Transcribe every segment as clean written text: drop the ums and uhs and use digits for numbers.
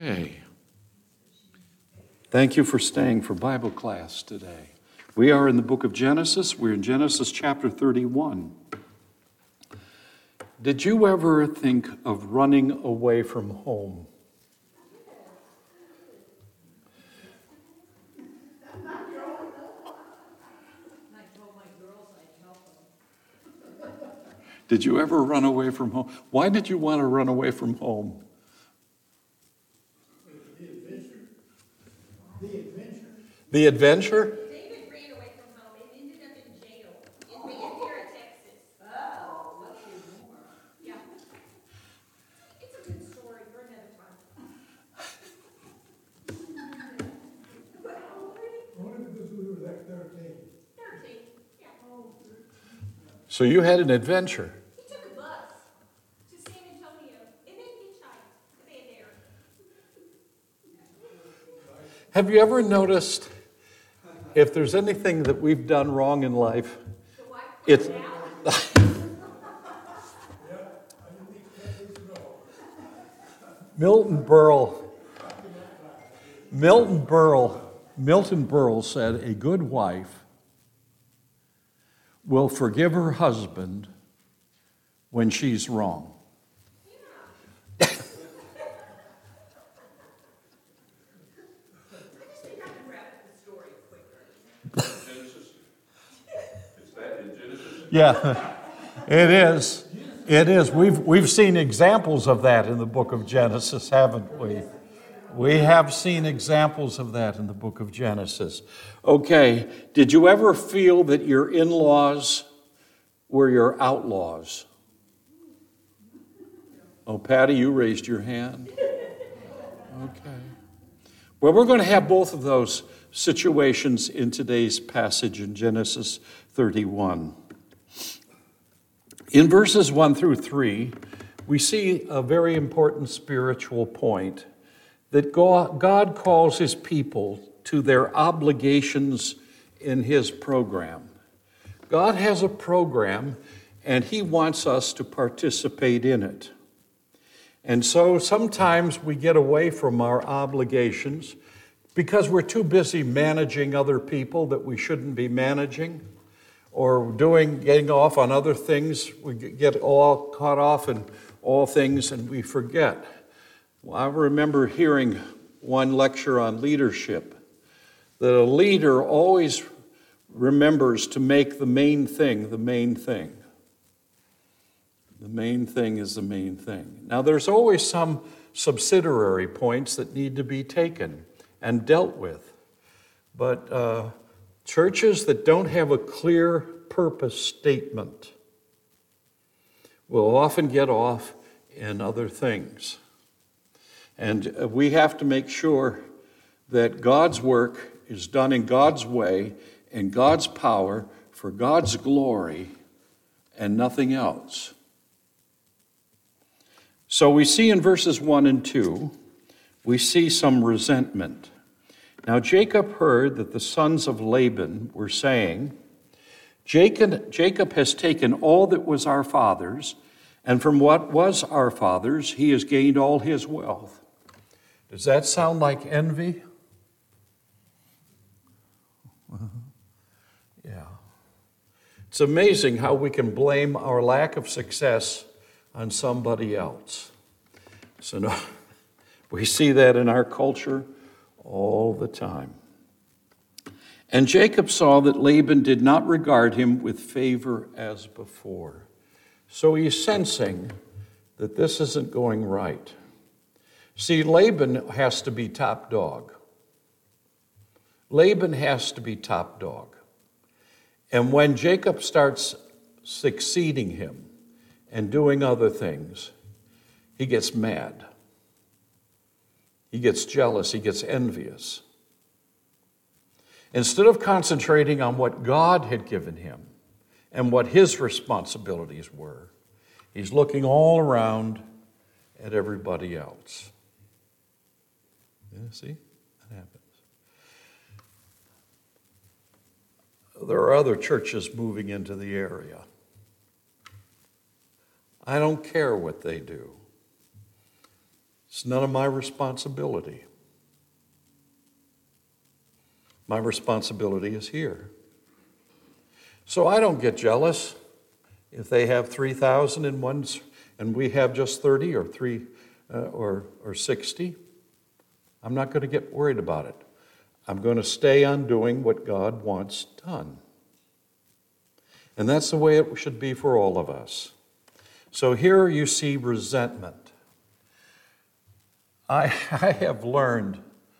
Okay. Thank you for staying for Bible class today. We are in the book of Genesis. We're in Genesis chapter 31. Did you ever think of running away from home? Did you ever run away from home? Why did you want to run away from home? The adventure? David ran away from home and ended up in jail in Bandera, Texas. Oh, let's hear more. Yeah. It's a good story for another time. But how old were you? Only because we were like 13. 13. Yeah. So you had an adventure. He took a bus to San Antonio and then hitchhiked to Bandera. Have you ever noticed if there's anything that we've done wrong in life, The wife it's out. Milton Berle said a good wife will forgive her husband when she's wrong. I just think I can wrap up the story quicker. Yeah, it is. It is. We've seen examples of that in the book of Genesis, haven't we? We have seen examples of that in the book of Genesis. Okay, did you ever feel that your in-laws were your outlaws? Oh, Patty, you raised your hand. Okay. Well, we're going to have both of those situations in today's passage in Genesis 31. In verses 1 through 3, we see a very important spiritual point that God calls his people to their obligations in his program. God has a program, and he wants us to participate in it. And so sometimes we get away from our obligations because we're too busy managing other people that we shouldn't be managing, or getting off on other things. We get all caught off in all things and we forget. Well, I remember hearing one lecture on leadership, that a leader always remembers to make the main thing the main thing. The main thing is the main thing. Now, there's always some subsidiary points that need to be taken and dealt with. But churches that don't have a clear purpose statement will often get off in other things. And we have to make sure that God's work is done in God's way, in God's power, for God's glory, and nothing else. So we see in verses 1 and 2, we see some resentment. Now Jacob heard that the sons of Laban were saying, Jacob has taken all that was our father's, and from what was our father's, he has gained all his wealth. Does that sound like envy? Yeah. It's amazing how we can blame our lack of success on somebody else. So no, we see that in our culture all the time. And Jacob saw that Laban did not regard him with favor as before. So he's sensing that this isn't going right. See, Laban has to be top dog. Laban has to be top dog. And when Jacob starts succeeding him and doing other things, he gets mad. He gets jealous. He gets envious. Instead of concentrating on what God had given him and what his responsibilities were, he's looking all around at everybody else. Yeah, see? That happens. There are other churches moving into the area. I don't care what they do. It's none of my responsibility. My responsibility is here. So I don't get jealous if they have 3,000 in one and we have just 30 or 3 or 60. I'm not going to get worried about it. I'm going to stay on doing what God wants done. And that's the way it should be for all of us. So here you see resentment. I have learned,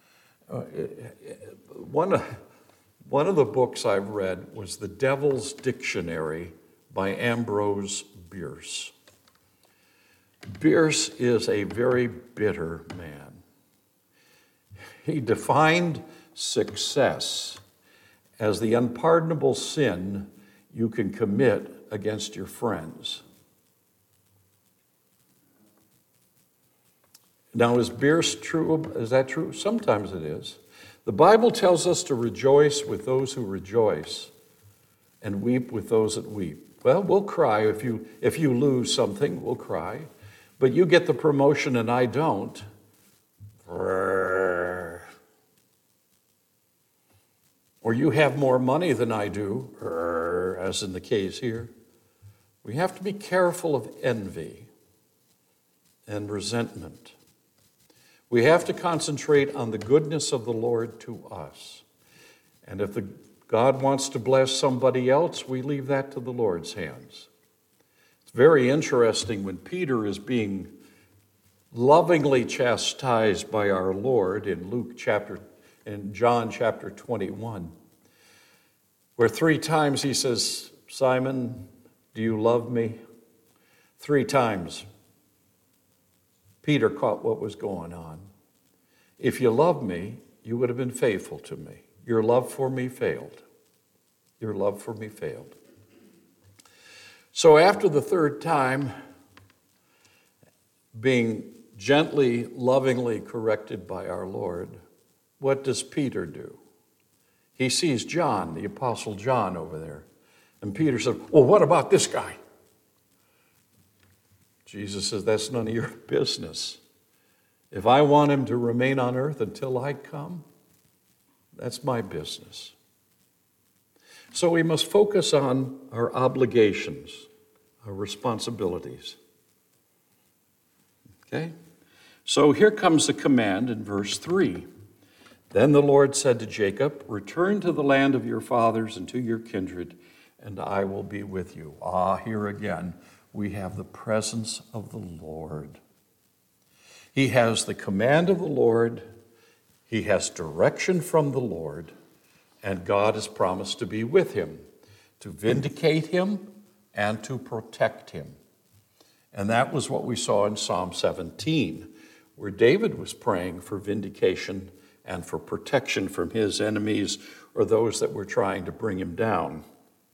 one of the books I've read was The Devil's Dictionary by Ambrose Bierce. Bierce is a very bitter man. He defined success as the unpardonable sin you can commit against your friends. Now, is Bierce true? Is that true? Sometimes it is. The Bible tells us to rejoice with those who rejoice and weep with those that weep. Well, we'll cry if you lose something, we'll cry. But you get the promotion and I don't. Or you have more money than I do, as in the case here. We have to be careful of envy and resentment. We have to concentrate on the goodness of the Lord to us. And if God wants to bless somebody else, we leave that to the Lord's hands. It's very interesting when Peter is being lovingly chastised by our Lord in John chapter 21, where 3 times he says, Simon, do you love me? 3 times. Peter caught what was going on. If you love me, you would have been faithful to me. Your love for me failed. Your love for me failed. So after the 3rd time, being gently, lovingly corrected by our Lord, what does Peter do? He sees John, the Apostle John, over there. And Peter said, well, what about this guy? Jesus says, that's none of your business. If I want him to remain on earth until I come, that's my business. So we must focus on our obligations, our responsibilities. Okay? So here comes the command in verse 3. Then the Lord said to Jacob, return to the land of your fathers and to your kindred, and I will be with you. Here again, we have the presence of the Lord. He has the command of the Lord. He has direction from the Lord. And God has promised to be with him, to vindicate him and to protect him. And that was what we saw in Psalm 17, where David was praying for vindication and for protection from his enemies or those that were trying to bring him down.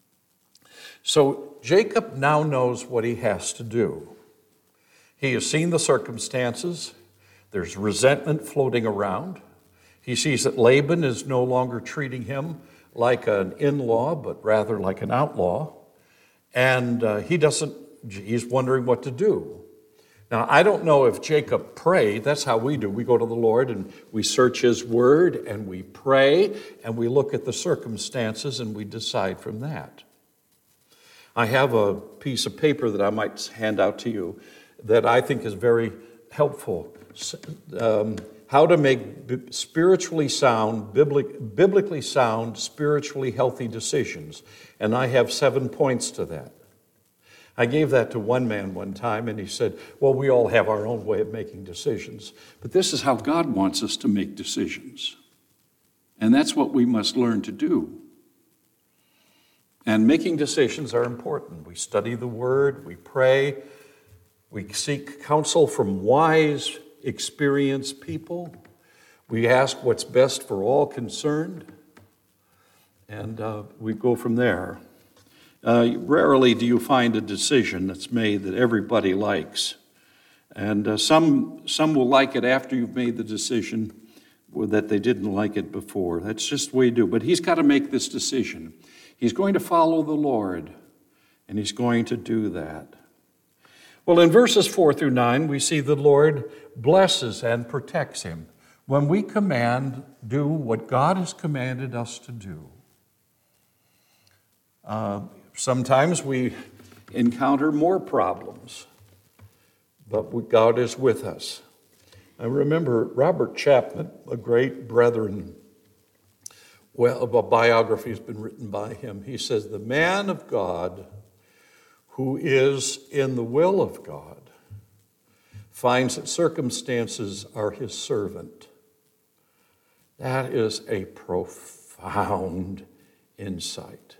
So Jacob now knows what he has to do. He has seen the circumstances. There's resentment floating around. He sees that Laban is no longer treating him like an in-law, but rather like an outlaw. And he's wondering what to do. Now, I don't know if Jacob prayed. That's how we do. We go to the Lord and we search his word and we pray and we look at the circumstances and we decide from that. I have a piece of paper that I might hand out to you that I think is very helpful. How to make spiritually sound, biblically sound, spiritually healthy decisions. And I have 7 points to that. I gave that to one man one time, and he said, well, we all have our own way of making decisions. But this is how God wants us to make decisions. And that's what we must learn to do. And making decisions are important. We study the Word, we pray, we seek counsel from wise, experienced people. We ask what's best for all concerned, and we go from there. Rarely do you find a decision that's made that everybody likes. And some will like it after you've made the decision that they didn't like it before. That's just the way you do. But he's got to make this decision. He's going to follow the Lord, and he's going to do that. Well, in verses 4 through 9, we see the Lord blesses and protects him when we do what God has commanded us to do. Sometimes we encounter more problems, but God is with us. I remember Robert Chapman, a great brethren, a biography has been written by him. He says, the man of God who is in the will of God finds that circumstances are his servant. That is a profound insight.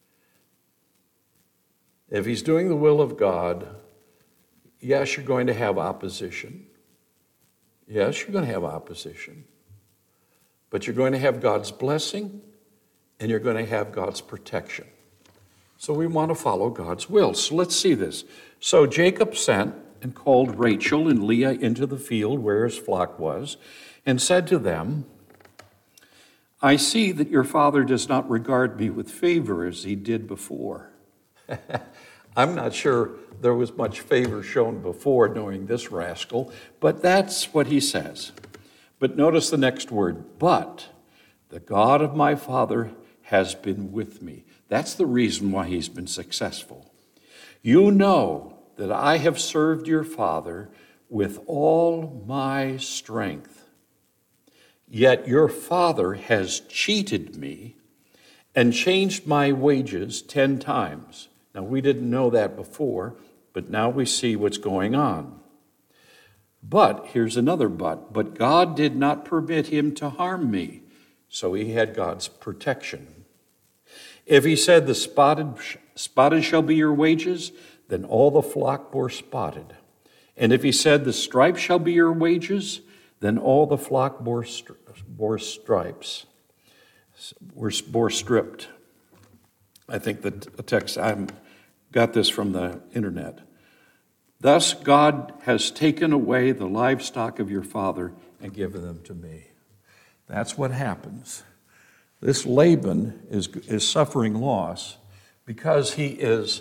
If he's doing the will of God, yes, you're going to have opposition. Yes, you're going to have opposition. But you're going to have God's blessing and you're going to have God's protection. So we want to follow God's will. So let's see this. So Jacob sent and called Rachel and Leah into the field where his flock was and said to them, I see that your father does not regard me with favor as he did before. I'm not sure there was much favor shown before knowing this rascal, but that's what he says. But notice the next word, but the God of my father has been with me. That's the reason why he's been successful. You know that I have served your father with all my strength. Yet your father has cheated me and changed my wages 10 times. Now, we didn't know that before, but now we see what's going on. But, here's another but God did not permit him to harm me. So he had God's protection. If he said the spotted shall be your wages, then all the flock bore spotted. And if he said the stripes shall be your wages, then all the flock bore stripes, bore stripped. I think the text, I got this from the internet. Thus God has taken away the livestock of your father and given them to me. That's what happens. This Laban is suffering loss because he is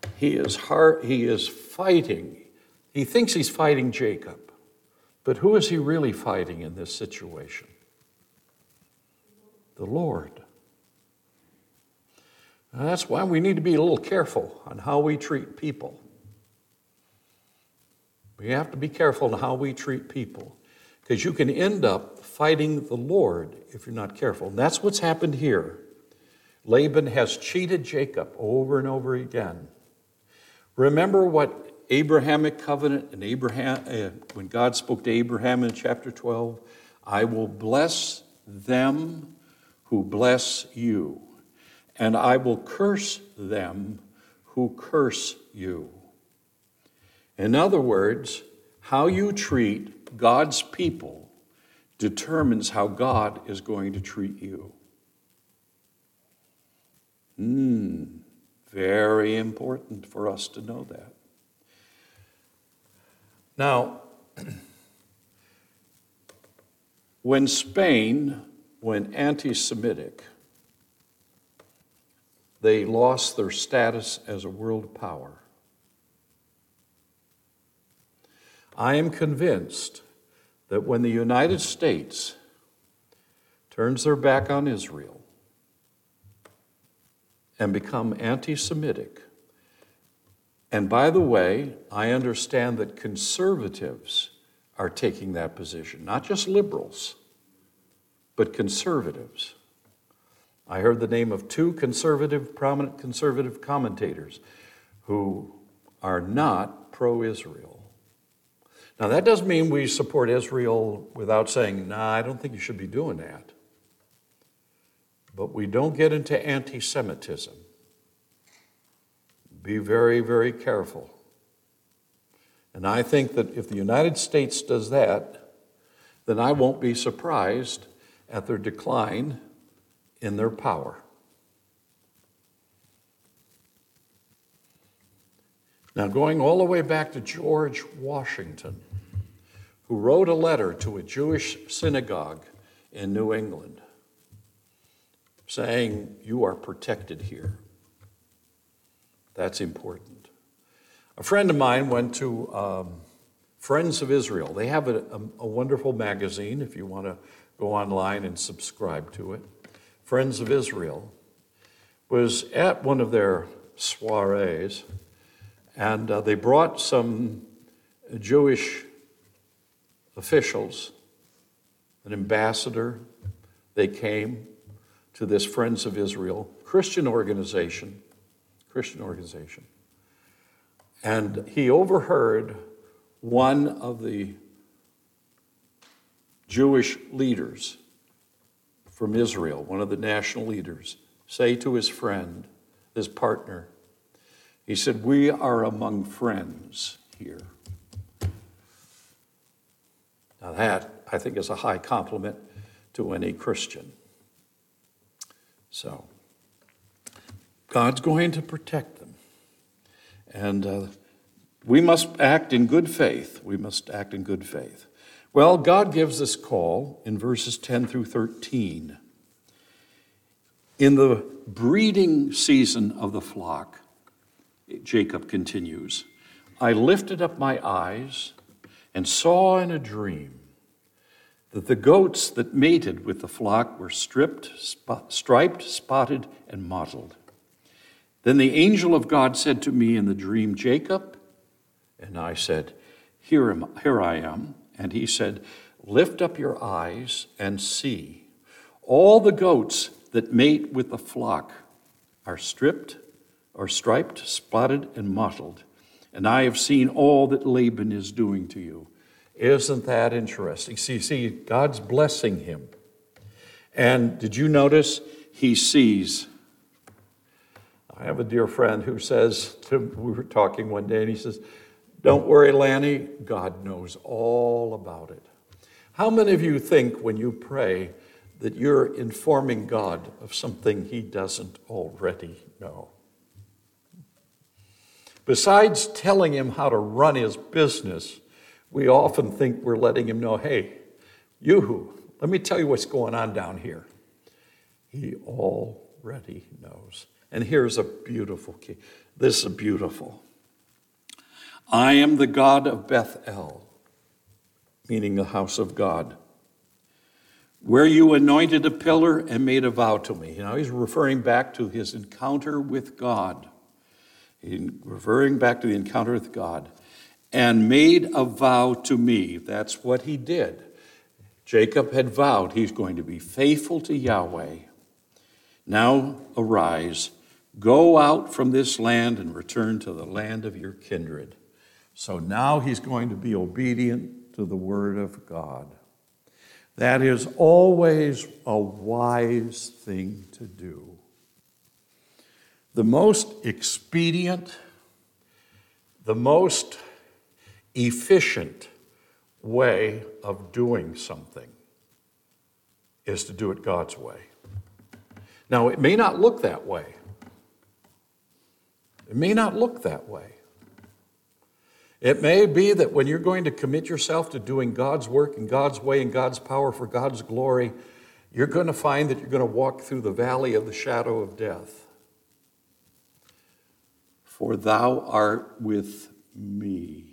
fighting. He thinks he's fighting Jacob. But who is he really fighting in this situation? The Lord. Now, that's why we need to be a little careful on how we treat people. We have to be careful on how we treat people, because you can end up fighting the Lord if you're not careful. And that's what's happened here. Laban has cheated Jacob over and over again. Remember what Abrahamic covenant and when God spoke to Abraham in chapter 12, I will bless them who bless you, and I will curse them who curse you. In other words, how you treat God's people determines how God is going to treat you. Very important for us to know that. Now, when Spain went anti-Semitic, they lost their status as a world power. I am convinced that when the United States turns their back on Israel and become anti-Semitic, and by the way, I understand that conservatives are taking that position, not just liberals, but conservatives. I heard the name of two prominent conservative commentators who are not pro-Israel. Now, that doesn't mean we support Israel without saying, I don't think you should be doing that. But we don't get into anti-Semitism. Be very, very careful. And I think that if the United States does that, then I won't be surprised at their decline in their power. Now, going all the way back to George Washington, who wrote a letter to a Jewish synagogue in New England saying, you are protected here. That's important. A friend of mine went to Friends of Israel. They have a wonderful magazine if you want to go online and subscribe to it. Friends of Israel was at one of their soirees, and they brought some Jewish officials, an ambassador. They came to this Friends of Israel, Christian organization. And he overheard one of the Jewish leaders from Israel, one of the national leaders, say to his friend, his partner, he said, "We are among friends here." Now that, I think, is a high compliment to any Christian. So, God's going to protect them. And we must act in good faith. We must act in good faith. Well, God gives this call in verses 10 through 13. In the breeding season of the flock, Jacob continues, I lifted up my eyes and saw in a dream that the goats that mated with the flock were striped, spotted, and mottled. Then the angel of God said to me in the dream, Jacob, and I said, Here I am. And he said, lift up your eyes and see. All the goats that mate with the flock are striped, spotted, and mottled. And I have seen all that Laban is doing to you. Isn't that interesting? See, God's blessing him. And did you notice he sees? I have a dear friend who says, we were talking one day, and he says, don't worry, Lanny, God knows all about it. How many of you think when you pray that you're informing God of something he doesn't already know? Besides telling him how to run his business, we often think we're letting him know, hey, let me tell you what's going on down here. He already knows. And here's a beautiful key. This is beautiful. I am the God of Bethel, meaning the house of God, where you anointed a pillar and made a vow to me. Now he's referring back to his encounter with God. Referring back to the encounter with God. And made a vow to me. That's what he did. Jacob had vowed he's going to be faithful to Yahweh. Now arise, go out from this land and return to the land of your kindred. So now he's going to be obedient to the word of God. That is always a wise thing to do. The most expedient, the most efficient way of doing something is to do it God's way. Now, it may not look that way. It may not look that way. It may be that when you're going to commit yourself to doing God's work in God's way and God's power for God's glory, you're going to find that you're going to walk through the valley of the shadow of death. For thou art with me.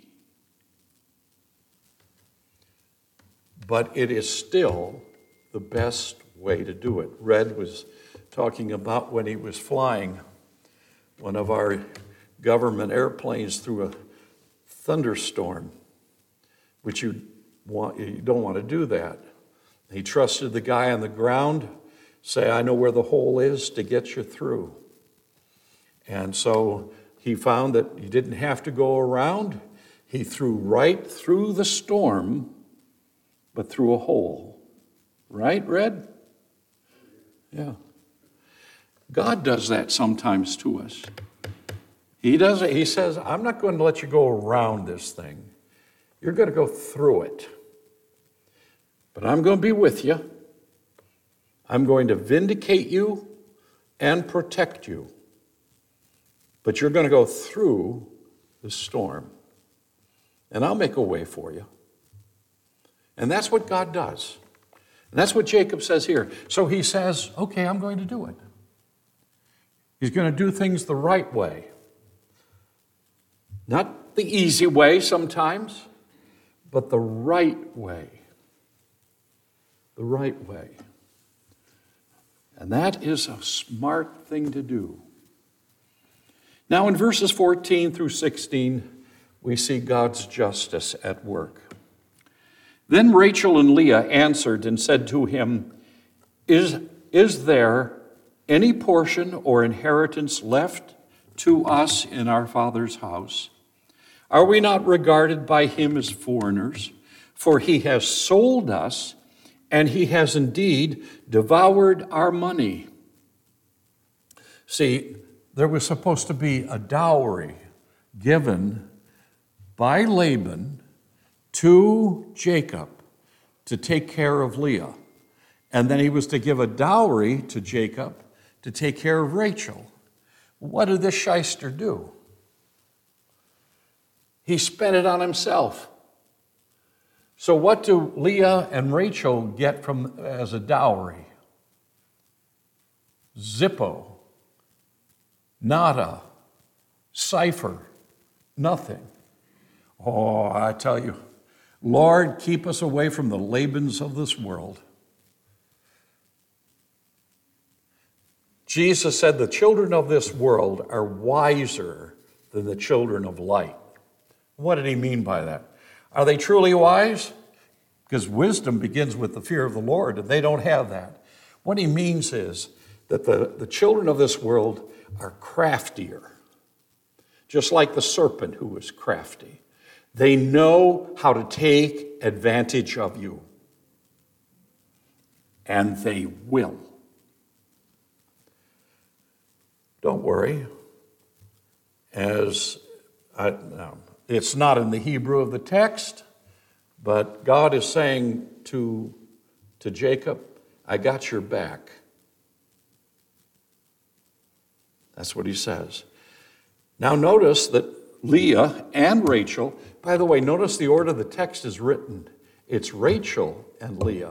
But it is still the best way to do it. Red was talking about when he was flying one of our government airplanes through a thunderstorm, which you don't want to do that. He trusted the guy on the ground, say, I know where the hole is to get you through. And so he found that he didn't have to go around. He threw right through the storm, but through a hole. Right, Red? Yeah. God does that sometimes to us. He does it. He says, I'm not going to let you go around this thing. You're going to go through it. But I'm going to be with you. I'm going to vindicate you and protect you. But you're going to go through the storm. And I'll make a way for you. And that's what God does. And that's what Jacob says here. So he says, okay, I'm going to do it. He's going to do things the right way. Not the easy way sometimes, but the right way. The right way. And that is a smart thing to do. Now in verses 14 through 16, we see God's justice at work. Then Rachel and Leah answered and said to him, Is there any portion or inheritance left to us in our father's house? Are we not regarded by him as foreigners? For he has sold us, and he has indeed devoured our money. See, there was supposed to be a dowry given by Laban to Jacob to take care of Leah. And then he was to give a dowry to Jacob to take care of Rachel. What did this shyster do? He spent it on himself. So what do Leah and Rachel get from as a dowry? Zippo, nada, cipher, nothing. Oh, I tell you, Lord, keep us away from the Labans of this world. Jesus said the children of this world are wiser than the children of light. What did he mean by that? Are they truly wise? Because wisdom begins with the fear of the Lord, and they don't have that. What he means is that the children of this world are craftier, just like the serpent who was crafty. They know how to take advantage of you, and they will. Don't worry. It's not in the Hebrew of the text, but God is saying to Jacob, I got your back. That's what he says. Now notice that Leah and Rachel, by the way, notice the order the text is written. It's Rachel and Leah.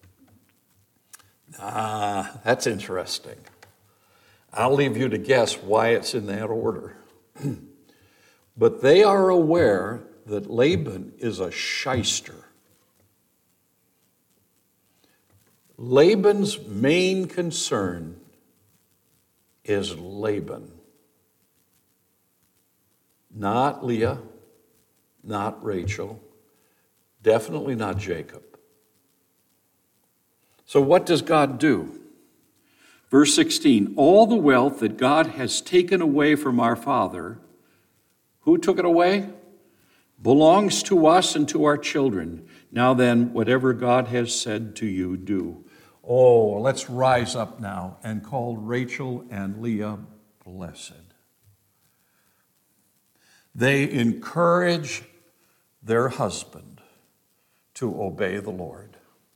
That's interesting. I'll leave you to guess why it's in that order. But they are aware that Laban is a shyster. Laban's main concern is Laban. Not Leah, not Rachel, definitely not Jacob. So what does God do? Verse 16, all the wealth that God has taken away from our father, who took it away? Belongs to us and to our children. Now then, whatever God has said to you, do. Oh, let's rise up now and call Rachel and Leah blessed. They encourage their husband to obey the Lord.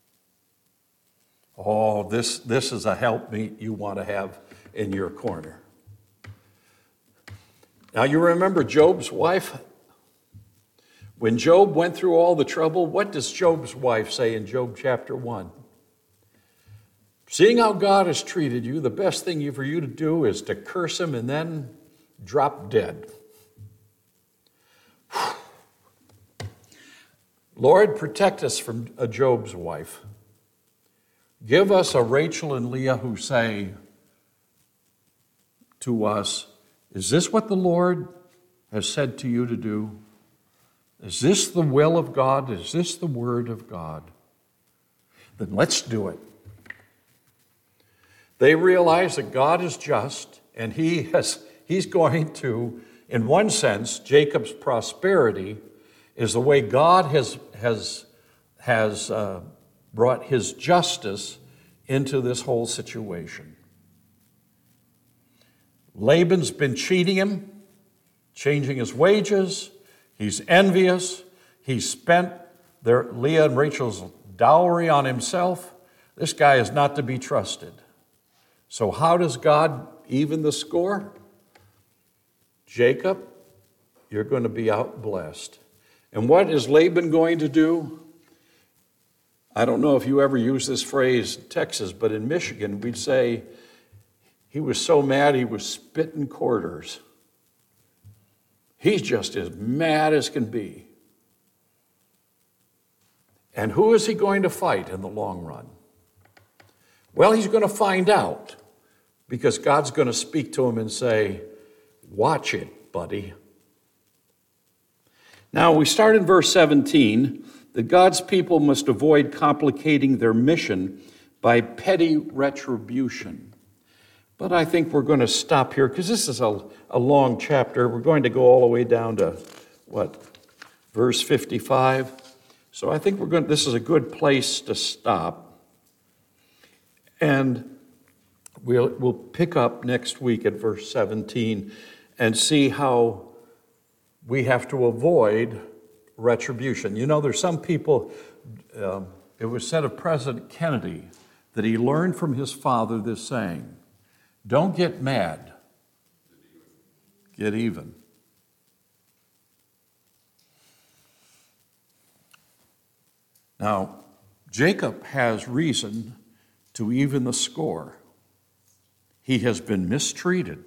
Oh, this is a helpmeet you want to have in your corner. Now, you remember Job's wife? When Job went through all the trouble, what does Job's wife say in Job chapter 1? Seeing how God has treated you, the best thing for you to do is to curse him and then drop dead. Lord, protect us from a Job's wife. Give us a Rachel and Leah who say to us, is this what the Lord has said to you to do? Is this the will of God? Is this the word of God? Then let's do it. They realize that God is just, and he's going to, in one sense, Jacob's prosperity is the way God has brought his justice into this whole situation. Laban's been cheating him, changing his wages. He's envious. He spent Leah and Rachel's dowry on himself. This guy is not to be trusted. So how does God even the score? Jacob, you're going to be out blessed. And what is Laban going to do? I don't know if you ever use this phrase in Texas, but in Michigan, we'd say he was so mad he was spitting quarters. He's just as mad as can be. And who is he going to fight in the long run? Well, he's going to find out, because God's going to speak to him and say, watch it, buddy. Now, we start in verse 17, that God's people must avoid complicating their mission by petty retribution. But I think we're going to stop here, because this is a long chapter. We're going to go all the way down to, verse 55. So I think this is a good place to stop. And we'll pick up next week at verse 17 and see how we have to avoid retribution. You know, there's some people, it was said of President Kennedy that he learned from his father this saying, don't get mad, get even. Now, Jacob has reason to even the score. He has been mistreated.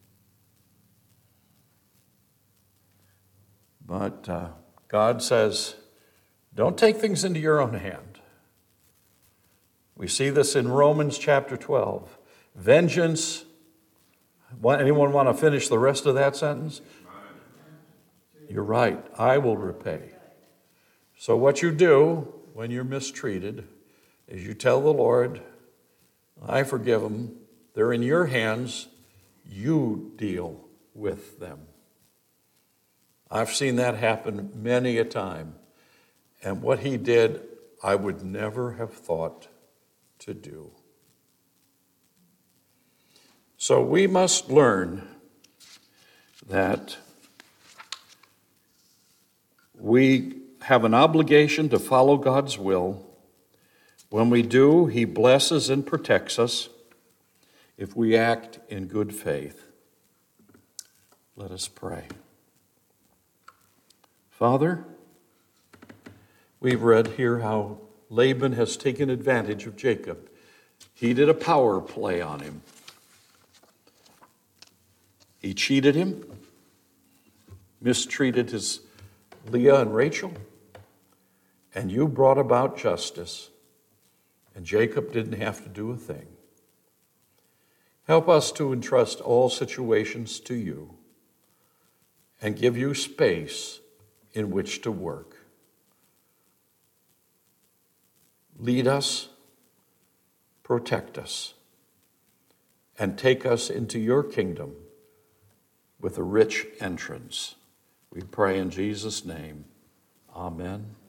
But God says, don't take things into your own hand. We see this in Romans chapter 12. Vengeance. Anyone want to finish the rest of that sentence? You're right. I will repay. So what you do when you're mistreated is you tell the Lord, I forgive them. They're in your hands. You deal with them. I've seen that happen many a time. And what he did, I would never have thought to do. So we must learn that we have an obligation to follow God's will. When we do, he blesses and protects us if we act in good faith. Let us pray. Father, we've read here how Laban has taken advantage of Jacob. He did a power play on him. He cheated him, mistreated his Leah and Rachel, and you brought about justice, and Jacob didn't have to do a thing. Help us to entrust all situations to you and give you space in which to work. Lead us, protect us, and take us into your kingdom with a rich entrance. We pray in Jesus' name. Amen.